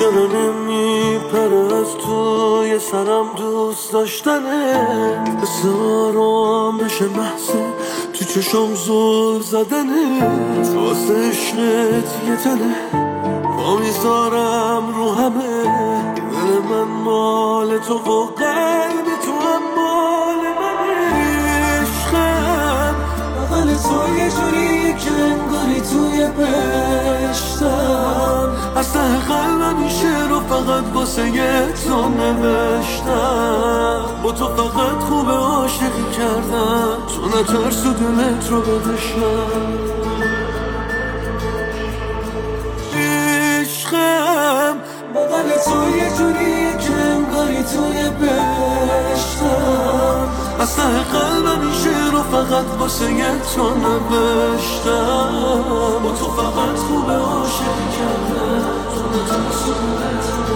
چرا نمیپره از توی سرم دوست داشتنه، مثل آرامش محضه تو چشم زل زدنه، واسه عشقت یه تنه پا میذارم رو همه، دل من مال تو و قلب تو هم مال منه. عشقم بغل تو یه جوری که انگاری توی بهشتم، از ته قلبم این شعر رو فقط واسه تو نوشتم، با تو فقط خوب عاشقی کردم، تو نترس و دلت رو بدشم. عشقم بغل تو یه جوری که انگاری توی بهشتم، از ته قلبم این شعر رو فقط واسه تو نوشتم، با تو فقط خوب عاشقی کردم، تو نترس و دلت رو